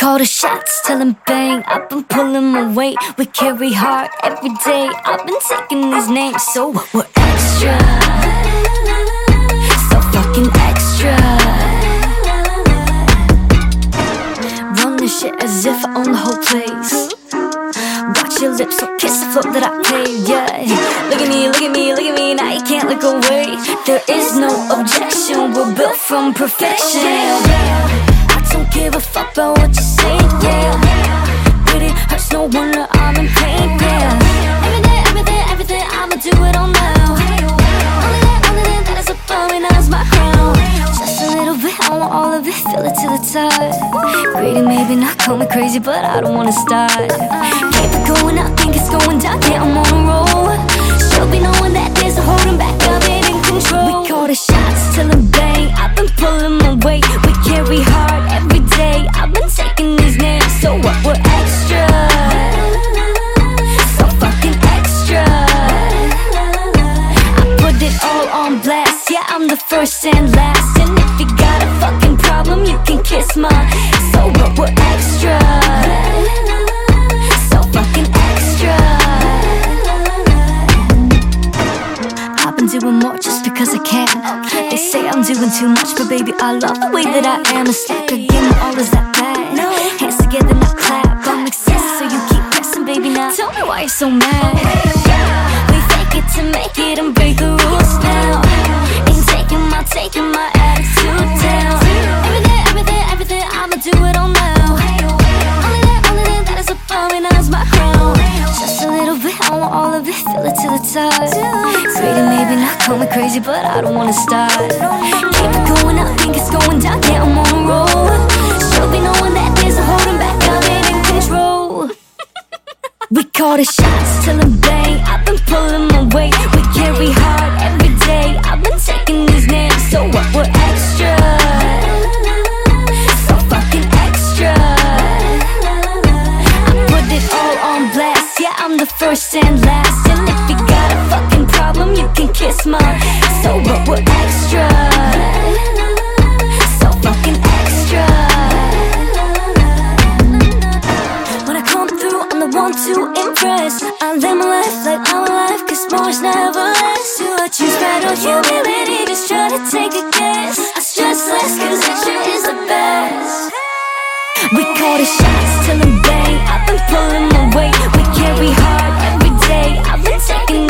call the shots, tell them bang. I've been pulling my weight, we carry hard every day. I've been taking these names, so what? We're extra, so fucking extra. Run this shit as if I own the whole place. Watch your lips, so kiss the floor that I paved, yeah. Look at me, look at me, look at me, now you can't look away. There is no objection, we're built from perfection. I don't give a fuck about what you say, yeah. But it hurts, no wonder I'm in pain, yeah. Everything, I'ma do it all now. Only that is above me, now is my crown. Just a little bit, I want all of it, fill it to the top. Greedy, maybe not, call me crazy, but I don't wanna start. Keep it going, I think it's going down, yeah, I'm on a roll. She'll be knowing that there's a holding back, I've been in control. We call the shots till them bang, I've been pulling my weight. We carry hard every day, I've been taking these names. So what, we're extra, so fucking extra. I put it all on blast, yeah, I'm the first and last. And if you got a fucking problem, you can kiss my. So what, we're extra, so fucking extra. I've been doing more just because I can. They say I'm doing too much, but baby, I love the way that I am. It's like a game, all is that bad. Hands together, now clap. I'm obsessed, so you keep pressing, baby, now tell me why you're so mad. We fake it to make it and break the rules now. Ain't taking my attitude down. Everything, I'ma do it all now. Only that is above me, now is my crown. Just a little bit, I want all of it, fill it to the top. Greedy, maybe not, call me crazy, but I don't wanna start. Keep it going, I think it's going down, yeah, I'm on a roll. She'll be knowing that there's a holding back, I've been in control. We call the shots till them bang, I've been pulling my weight. We carry hard every day, I've been taking these names. So what, we're extra, so fucking extra. I put it all on blast, yeah, I'm the first and last. And if you got a fucking problem, you can kiss mine. So what, we're extra, so fucking extra. When I come through, I'm the one to impress. I live my life like I'm alive, cause more's never less. Do I choose pride or humility? Just try to take a guess. I stress less cause extra is the best. We call the shots till them bang, I've been pulling my weight. We carry hard every day, I've been taking